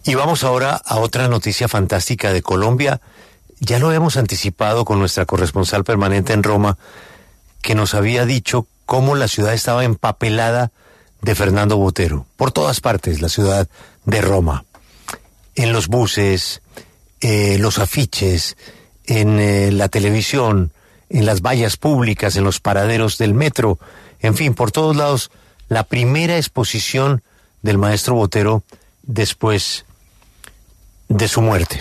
Y vamos ahora a otra noticia fantástica de Colombia. Ya lo hemos anticipado con nuestra corresponsal permanente en Roma, que nos había dicho cómo la ciudad estaba empapelada de Fernando Botero. Por todas partes, la ciudad de Roma. En los buses, los afiches, en la televisión, en las vallas públicas, en los paraderos del metro, en fin, por todos lados, la primera exposición del maestro Botero después de su muerte.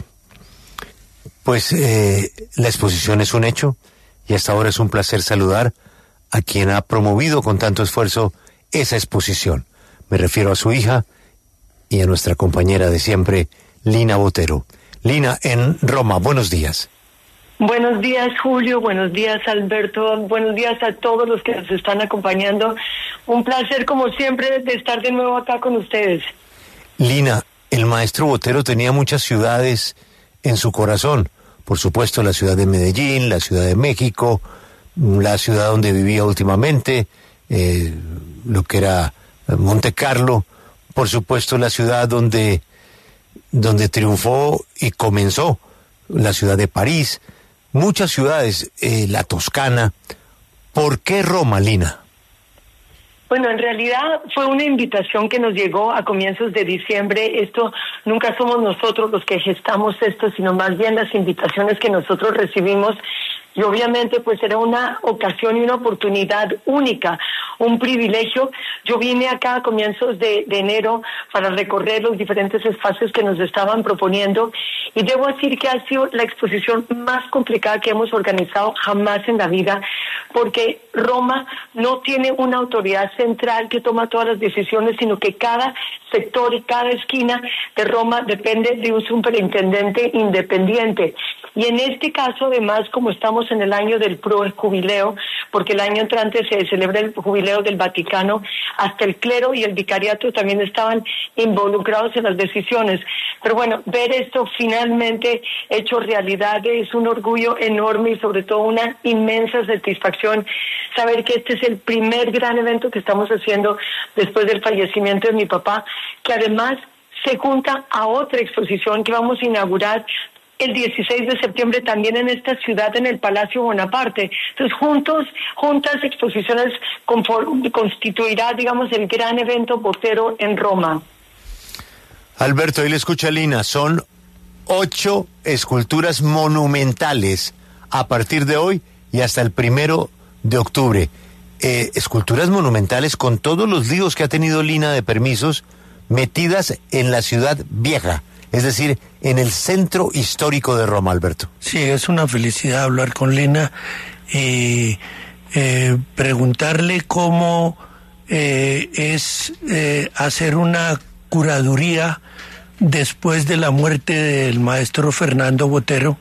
Pues la exposición es un hecho y hasta ahora es un placer saludar a quien ha promovido con tanto esfuerzo esa exposición. Me refiero a su hija y a nuestra compañera de siempre, Lina Botero. Lina, en Roma, buenos días. Buenos días, Julio, buenos días, Alberto, buenos días a todos los que nos están acompañando. Un placer, como siempre, de estar de nuevo acá con ustedes. Lina, el maestro Botero tenía muchas ciudades en su corazón. Por supuesto, la ciudad de Medellín, la ciudad de México, la ciudad donde vivía últimamente, lo que era Monte Carlo, por supuesto, la ciudad donde triunfó y comenzó, la ciudad de París, muchas ciudades, la Toscana. ¿Por qué Roma, Lina? Bueno, en realidad fue una invitación que nos llegó a comienzos de diciembre. Esto nunca somos nosotros los que gestamos esto, sino más bien las invitaciones que nosotros recibimos. Y obviamente pues era una ocasión y una oportunidad única, un privilegio. Yo vine acá a comienzos de enero para recorrer los diferentes espacios que nos estaban proponiendo y debo decir que ha sido la exposición más complicada que hemos organizado jamás en la vida, porque Roma no tiene una autoridad central que toma todas las decisiones, sino que cada sector y cada esquina de Roma depende de un superintendente independiente. Y en este caso, además, como estamos en el año del jubileo, porque el año entrante se celebra el jubileo del Vaticano, hasta el clero y el vicariato también estaban involucrados en las decisiones. Pero bueno, ver esto finalmente hecho realidad es un orgullo enorme y sobre todo una inmensa satisfacción saber que este es el primer gran evento que estamos haciendo después del fallecimiento de mi papá, que además se junta a otra exposición que vamos a inaugurar el 16 de septiembre también en esta ciudad, en el Palacio Bonaparte. Entonces, juntas exposiciones constituirá, digamos, el gran evento Botero en Roma. Alberto, ahí le escucha Lina, son 8 esculturas monumentales a partir de hoy y hasta el 1 de octubre. Esculturas monumentales con todos los líos que ha tenido Lina de permisos metidas en la ciudad vieja. Es decir, en el centro histórico de Roma, Alberto. Sí, es una felicidad hablar con Lina y preguntarle cómo es hacer una curaduría después de la muerte del maestro Fernando Botero.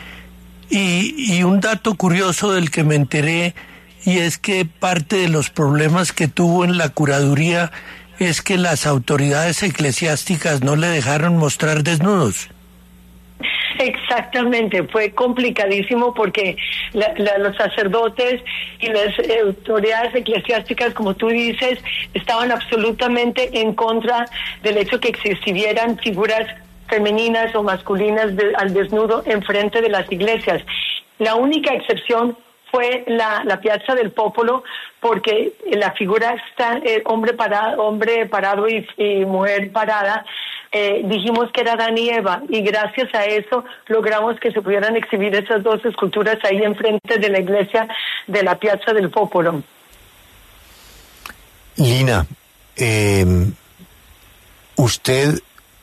Y un dato curioso del que me enteré, y es que parte de los problemas que tuvo en la curaduría es que las autoridades eclesiásticas no le dejaron mostrar desnudos. Exactamente, fue complicadísimo porque los sacerdotes y las autoridades eclesiásticas, como tú dices, estaban absolutamente en contra del hecho que se exhibieran figuras femeninas o masculinas al desnudo enfrente de las iglesias. La única excepción fue la Piazza del Popolo, porque la figura está hombre parado y mujer parada. Dijimos que era Adán y Eva, y gracias a eso logramos que se pudieran exhibir esas dos esculturas ahí enfrente de la iglesia de la Piazza del Popolo. Lina, usted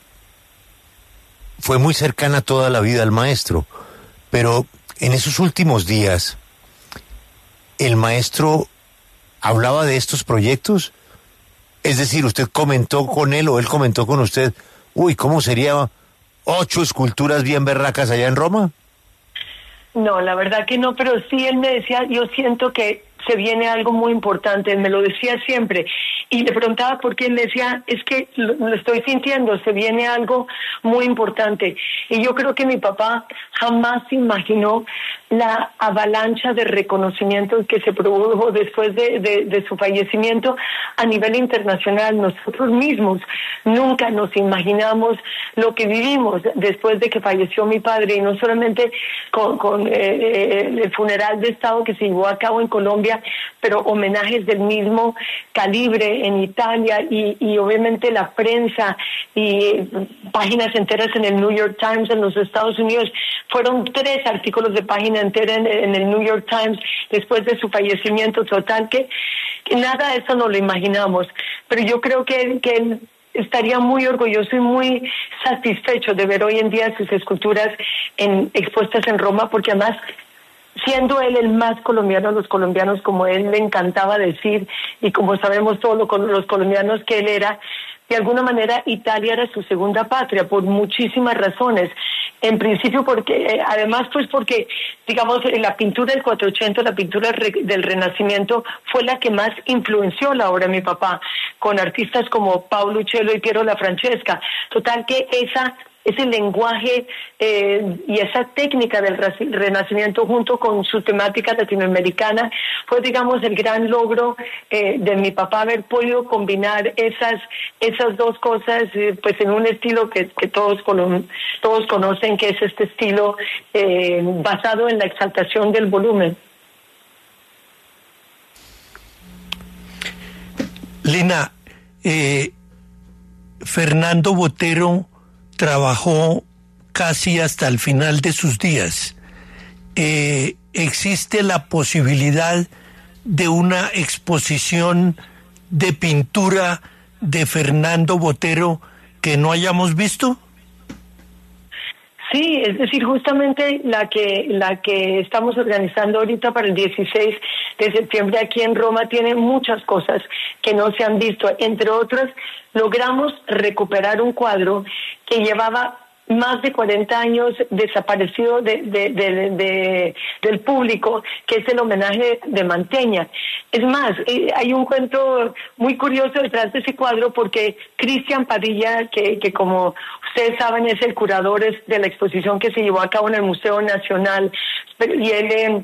fue muy cercana toda la vida al maestro, pero en esos últimos días, ¿el maestro hablaba de estos proyectos? Es decir, ¿usted comentó con él o él comentó con usted, cómo sería 8 esculturas bien berracas allá en Roma? No, la verdad que no, pero sí él me decía, yo siento que se viene algo muy importante. Él me lo decía siempre. Y le preguntaba por qué. Me decía, es que lo estoy sintiendo, se viene algo muy importante. Y yo creo que mi papá jamás imaginó la avalancha de reconocimientos que se produjo después de su fallecimiento a nivel internacional. Nosotros mismos nunca nos imaginamos lo que vivimos después de que falleció mi padre, y no solamente con el funeral de Estado que se llevó a cabo en Colombia, pero homenajes del mismo calibre en Italia, y obviamente la prensa y páginas enteras en el New York Times en los Estados Unidos. Fueron 3 artículos de página entera en el New York Times después de su fallecimiento. Total que nada de eso no lo imaginamos, pero yo creo que él estaría muy orgulloso y muy satisfecho de ver hoy en día sus esculturas expuestas en Roma, porque además, siendo él el más colombiano de los colombianos, como él le encantaba decir, y como sabemos todos los colombianos que él era, de alguna manera Italia era su segunda patria por muchísimas razones. En principio porque, además pues porque, digamos, la pintura del 480, la pintura del Renacimiento fue la que más influenció la obra de mi papá, con artistas como Paolo Uccello y Piero La Francesca. Total que ese lenguaje y esa técnica del Renacimiento, junto con su temática latinoamericana, fue, digamos, el gran logro de mi papá, haber podido combinar esas dos cosas, pues en un estilo que todos conocen, que es este estilo basado en la exaltación del volumen. Lina, Fernando Botero trabajó casi hasta el final de sus días. ¿Existe la posibilidad de una exposición de pintura de Fernando Botero que no hayamos visto? Sí, es decir, justamente la que estamos organizando ahorita para el 16 de septiembre aquí en Roma tiene muchas cosas que no se han visto. Entre otras, logramos recuperar un cuadro que llevaba más de 40 años desaparecido del público, que es el homenaje de Mantegna. Es más, hay un cuento muy curioso detrás de ese cuadro, porque Cristian Padilla, que como ustedes saben es el curador de la exposición que se llevó a cabo en el Museo Nacional, y él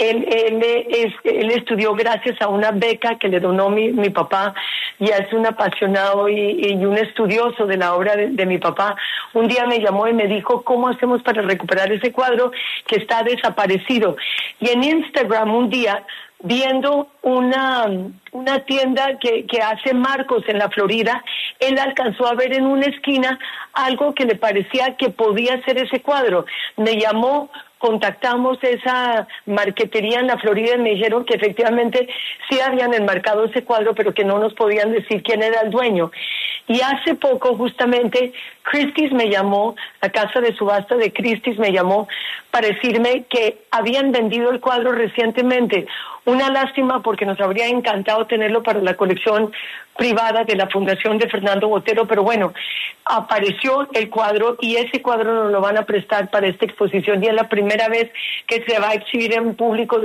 estudió gracias a una beca que le donó mi papá, y es un apasionado y un estudioso de la obra de mi papá. Un día me llamó y me dijo, ¿cómo hacemos para recuperar ese cuadro que está desaparecido? Y en Instagram un día, viendo una tienda que hace marcos en la Florida, él alcanzó a ver en una esquina algo que le parecía que podía ser ese cuadro. Me llamó, contactamos esa marquetería en la Florida y me dijeron que efectivamente sí habían enmarcado ese cuadro, pero que no nos podían decir quién era el dueño. Y hace poco, justamente, Christie's me llamó, la casa de subasta de Christie's me llamó para decirme que habían vendido el cuadro recientemente. Una lástima, porque nos habría encantado tenerlo para la colección privada de la Fundación de Fernando Botero, pero bueno, apareció el cuadro y ese cuadro nos lo van a prestar para esta exposición, y es la primera vez que se va a exhibir en público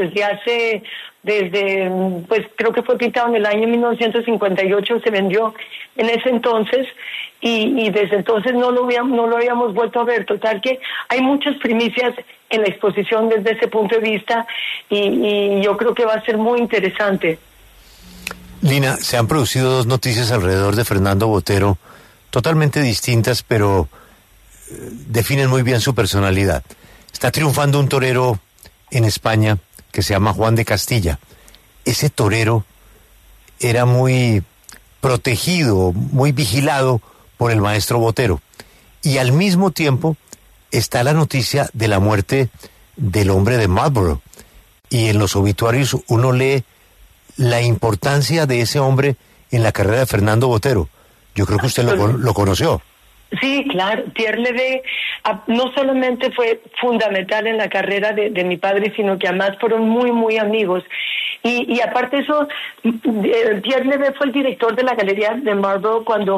pues creo que fue pintado en el año 1958, se vendió en ese entonces, y desde entonces no lo habíamos vuelto a ver. Total que hay muchas primicias en la exposición desde ese punto de vista, y yo creo que va a ser muy interesante. Lina, se han producido 2 noticias alrededor de Fernando Botero, totalmente distintas, pero definen muy bien su personalidad. Está triunfando un torero en España que se llama Juan de Castilla. Ese torero era muy protegido, muy vigilado por el maestro Botero. Y al mismo tiempo está la noticia de la muerte del hombre de Marlborough. Y en los obituarios uno lee la importancia de ese hombre en la carrera de Fernando Botero. Yo creo que usted lo conoció. Sí, claro. Pierre Levé no solamente fue fundamental en la carrera de mi padre, sino que además fueron muy, muy amigos. Y aparte de eso, Pierre Levé fue el director de la Galería de Marlborough cuando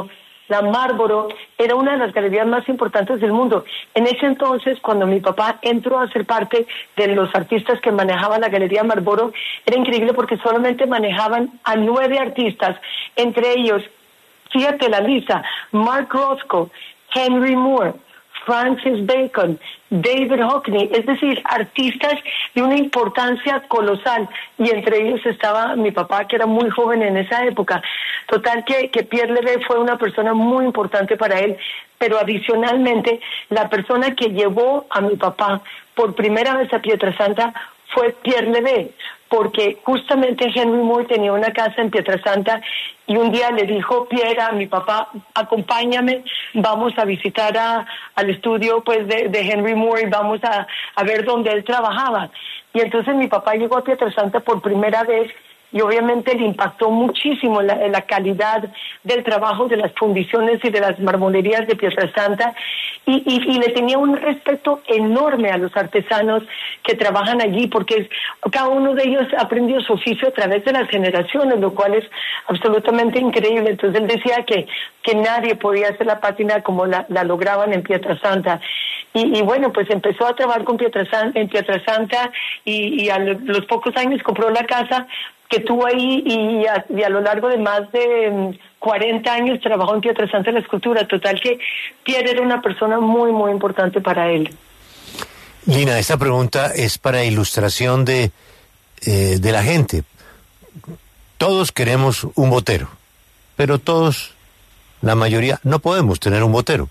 la Marlboro era una de las galerías más importantes del mundo. En ese entonces, cuando mi papá entró a ser parte de los artistas que manejaban la Galería Marlboro, era increíble porque solamente manejaban a 9 artistas, entre ellos, fíjate la lista, Mark Rothko, Henry Moore, Francis Bacon, David Hockney, es decir, artistas de una importancia colosal, y entre ellos estaba mi papá, que era muy joven en esa época. Total que Pierre Levay fue una persona muy importante para él, pero adicionalmente la persona que llevó a mi papá por primera vez a Pietrasanta fue Pierre Levay, porque justamente Henry Moore tenía una casa en Pietrasanta y un día le dijo Pierre a mi papá, acompáñame, vamos a visitar al estudio pues de Henry Moore y vamos a ver dónde él trabajaba. Y entonces mi papá llegó a Pietrasanta por primera vez y obviamente le impactó muchísimo la calidad del trabajo de las fundiciones y de las marmolerías de Pietrasanta, y le tenía un respeto enorme a los artesanos que trabajan allí, porque cada uno de ellos aprendió su oficio a través de las generaciones, lo cual es absolutamente increíble. Entonces él decía que nadie podía hacer la pátina como la lograban en Pietrasanta. Y bueno, pues empezó a trabajar en Pietrasanta y a los pocos años compró la casa que tuvo ahí, y a lo largo de más de 40 años trabajó en Pietrasanta en la escultura. Total que Pierre era una persona muy, muy importante para él. Lina, esta pregunta es para ilustración de la gente. Todos queremos un botero, pero todos, la mayoría, no podemos tener un botero.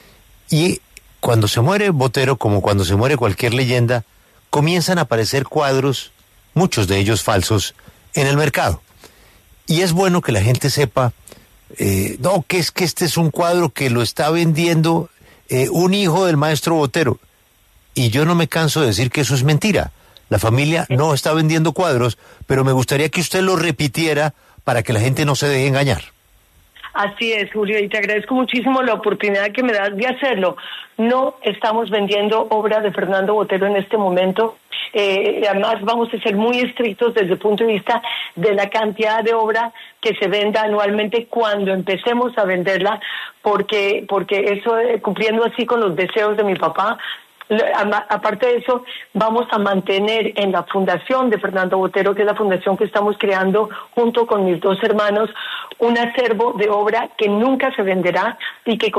Y cuando se muere Botero, como cuando se muere cualquier leyenda, comienzan a aparecer cuadros, muchos de ellos falsos, en el mercado. Y es bueno que la gente sepa, que es que este es un cuadro que lo está vendiendo un hijo del maestro Botero. Y yo no me canso de decir que eso es mentira. La familia no está vendiendo cuadros, pero me gustaría que usted lo repitiera para que la gente no se deje engañar. Así es, Julio, y te agradezco muchísimo la oportunidad que me das de hacerlo. No estamos vendiendo obra de Fernando Botero en este momento. Además, vamos a ser muy estrictos desde el punto de vista de la cantidad de obra que se venda anualmente cuando empecemos a venderla, porque eso, cumpliendo así con los deseos de mi papá. Aparte de eso, vamos a mantener en la fundación de Fernando Botero, que es la fundación que estamos creando junto con mis 2 hermanos, un acervo de obra que nunca se venderá y que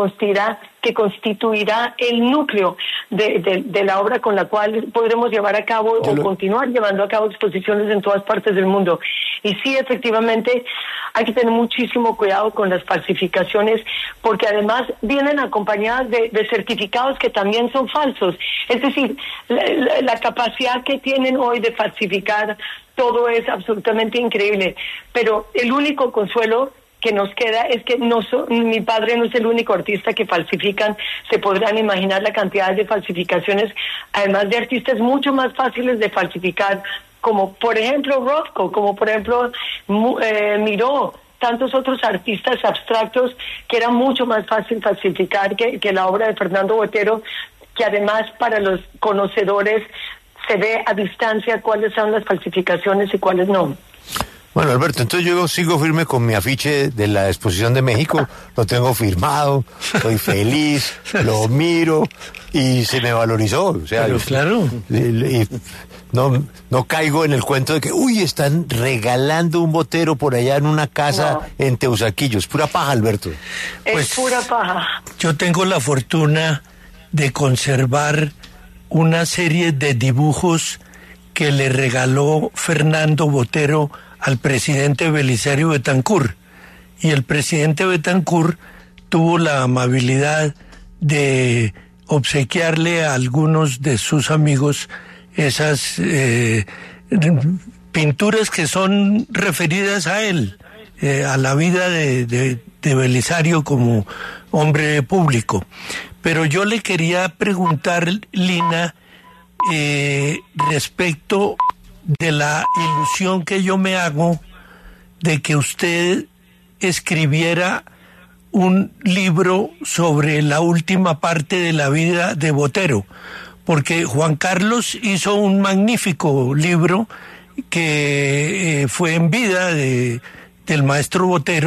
constituirá el núcleo de la obra con la cual podremos llevar a cabo continuar llevando a cabo exposiciones en todas partes del mundo. Y sí, efectivamente, hay que tener muchísimo cuidado con las falsificaciones, porque además vienen acompañadas de certificados que también son falsos. Es decir, la capacidad que tienen hoy de falsificar todo es absolutamente increíble, pero el único consuelo que nos queda es que mi padre no es el único artista que falsifican. Se podrán imaginar la cantidad de falsificaciones, además de artistas mucho más fáciles de falsificar, como por ejemplo Rothko, como por ejemplo Miró, tantos otros artistas abstractos que era mucho más fácil falsificar que la obra de Fernando Botero, que además para los conocedores se ve a distancia cuáles son las falsificaciones y cuáles no. Bueno, Alberto, entonces yo sigo firme con mi afiche de la Exposición de México, lo tengo firmado, estoy feliz, lo miro y se me valorizó. O sea, pero claro. Y no caigo en el cuento de que, están regalando un Botero por allá en una casa en Teusaquillo. Es pura paja, Alberto. Es pura paja. Yo tengo la fortuna de conservar una serie de dibujos que le regaló Fernando Botero al presidente Belisario Betancur, y el presidente Betancur tuvo la amabilidad de obsequiarle a algunos de sus amigos esas pinturas que son referidas a él, a la vida de Belisario como hombre público. Pero yo le quería preguntar, Lina, respecto de la ilusión que yo me hago de que usted escribiera un libro sobre la última parte de la vida de Botero, porque Juan Carlos hizo un magnífico libro que fue en vida del maestro Botero,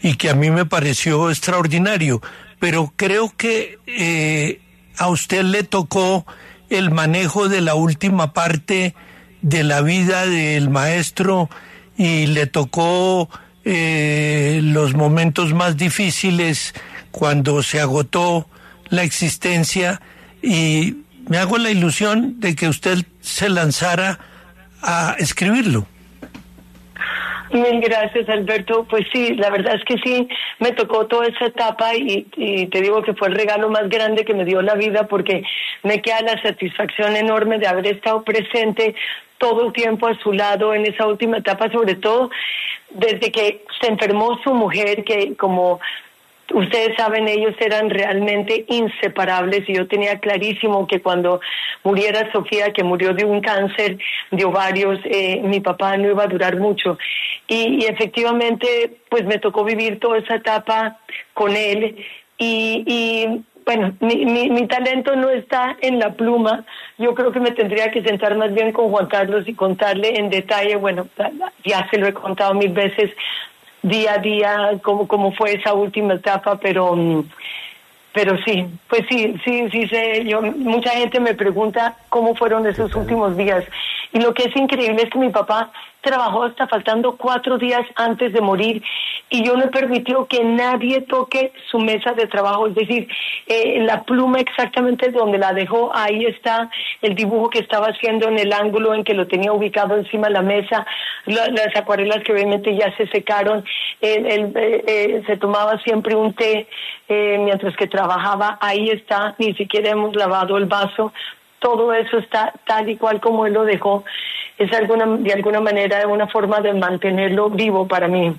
y que a mí me pareció extraordinario, pero creo que a usted le tocó el manejo de la última parte de la vida del maestro y le tocó los momentos más difíciles cuando se agotó la existencia, y me hago la ilusión de que usted se lanzara a escribirlo. Mil gracias, Alberto. Pues sí, la verdad es que sí, me tocó toda esa etapa y te digo que fue el regalo más grande que me dio la vida, porque me queda la satisfacción enorme de haber estado presente todo el tiempo a su lado en esa última etapa, sobre todo desde que se enfermó su mujer, que como ustedes saben, ellos eran realmente inseparables, y yo tenía clarísimo que cuando muriera Sofía, que murió de un cáncer de ovarios, mi papá no iba a durar mucho. Y efectivamente, pues me tocó vivir toda esa etapa con él. Y bueno, mi talento no está en la pluma. Yo creo que me tendría que sentar más bien con Juan Carlos y contarle en detalle. Bueno, ya se lo he contado 1000 veces, día a día, cómo fue esa última etapa, pero sí, pues sí sé. Mucha gente me pregunta cómo fueron esos últimos días, y lo que es increíble es que mi papá trabajó hasta faltando 4 días antes de morir, y yo no permitió que nadie toque su mesa de trabajo. Es decir, la pluma exactamente donde la dejó, ahí está el dibujo que estaba haciendo en el ángulo en que lo tenía ubicado encima de la mesa, las acuarelas que obviamente ya se secaron. Se tomaba siempre un té mientras que trabajaba, ahí está, ni siquiera hemos lavado el vaso, todo eso está tal y cual como él lo dejó. Es de alguna manera una forma de mantenerlo vivo para mí.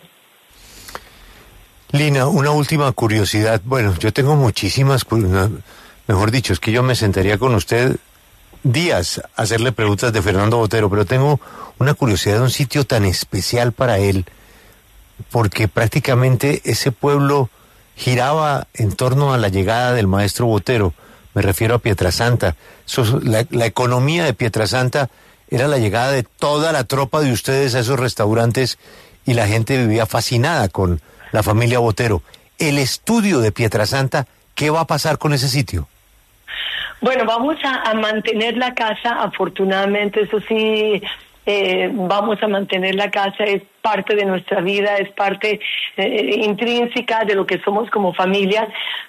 Lina, una última curiosidad. Bueno, yo tengo muchísimas, mejor dicho, es que yo me sentaría con usted días a hacerle preguntas de Fernando Botero, pero tengo una curiosidad de un sitio tan especial para él, porque prácticamente ese pueblo giraba en torno a la llegada del maestro Botero. Me refiero a Pietrasanta. La economía de Pietrasanta era la llegada de toda la tropa de ustedes a esos restaurantes, y la gente vivía fascinada con la familia Botero. El estudio de Pietrasanta, ¿qué va a pasar con ese sitio? Bueno, vamos a mantener la casa, afortunadamente, eso sí. Vamos a mantener la casa, es parte de nuestra vida, es parte intrínseca de lo que somos como familia.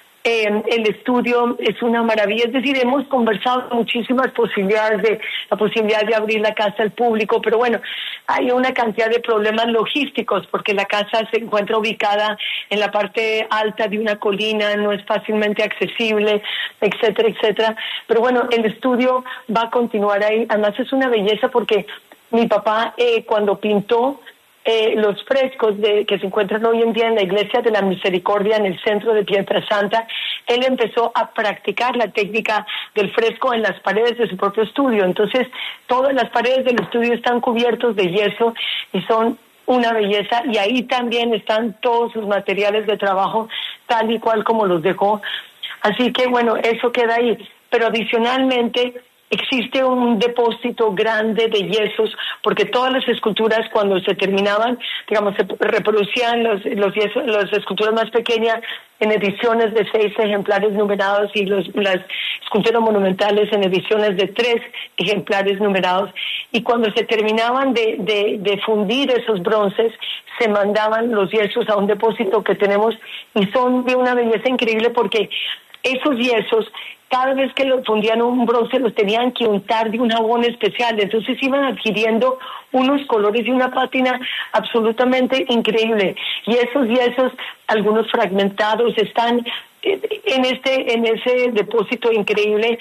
El estudio es una maravilla, es decir, hemos conversado muchísimas posibilidades, la posibilidad de abrir la casa al público, pero bueno, hay una cantidad de problemas logísticos, porque la casa se encuentra ubicada en la parte alta de una colina, no es fácilmente accesible, etcétera, etcétera. Pero bueno, el estudio va a continuar ahí. Además es una belleza, porque mi papá cuando pintó los frescos que se encuentran hoy en día en la Iglesia de la Misericordia en el centro de Pietrasanta, él empezó a practicar la técnica del fresco en las paredes de su propio estudio. Entonces, todas las paredes del estudio están cubiertos de yeso y son una belleza, y ahí también están todos sus materiales de trabajo tal y cual como los dejó. Así que bueno, eso queda ahí. Pero adicionalmente existe un depósito grande de yesos, porque todas las esculturas, cuando se terminaban, digamos, se reproducían los yesos, las esculturas más pequeñas en ediciones de 6 ejemplares numerados, y las esculturas monumentales en ediciones de 3 ejemplares numerados. Y cuando se terminaban de fundir esos bronces, se mandaban los yesos a un depósito que tenemos, y son de una belleza increíble, porque esos yesos, cada vez que lo fundían un bronce, los tenían que untar de un jabón especial. Entonces iban adquiriendo unos colores y una pátina absolutamente increíble. Y esos yesos, algunos fragmentados, están en ese depósito increíble,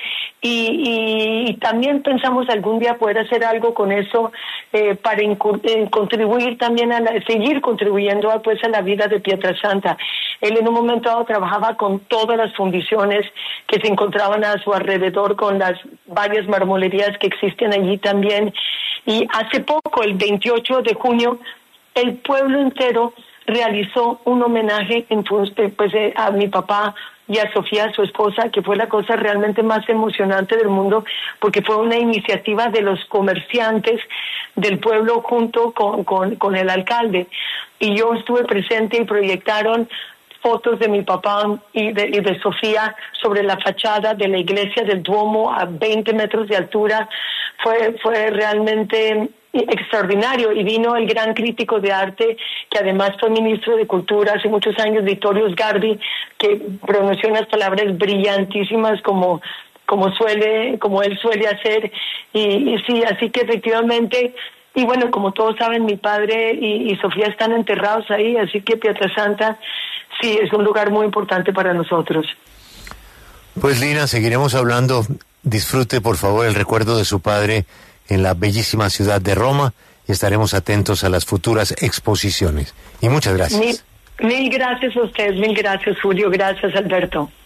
y también pensamos algún día poder hacer algo con eso para contribuir también seguir contribuyendo a la vida de Pietrasanta. Él en un momento dado trabajaba con todas las fundiciones que se encontraban a su alrededor, con las varias marmolerías que existen allí también, y hace poco, el 28 de junio, el pueblo entero realizó un homenaje a mi papá y a Sofía, su esposa, que fue la cosa realmente más emocionante del mundo, porque fue una iniciativa de los comerciantes del pueblo junto con el alcalde. Y yo estuve presente y proyectaron fotos de mi papá y de Sofía sobre la fachada de la iglesia del Duomo a 20 metros de altura. Fue realmente extraordinario, y vino el gran crítico de arte, que además fue ministro de Cultura hace muchos años, Vittorio Sgarbi, que pronunció unas palabras brillantísimas como él suele hacer, y sí, así que efectivamente. Y bueno, como todos saben, mi padre y Sofía están enterrados ahí, así que Pietrasanta sí es un lugar muy importante para nosotros. Pues Lina, seguiremos hablando. Disfrute por favor el recuerdo de su padre en la bellísima ciudad de Roma, y estaremos atentos a las futuras exposiciones. Y muchas gracias. Mil gracias a ustedes, mil gracias Julio, gracias Alberto.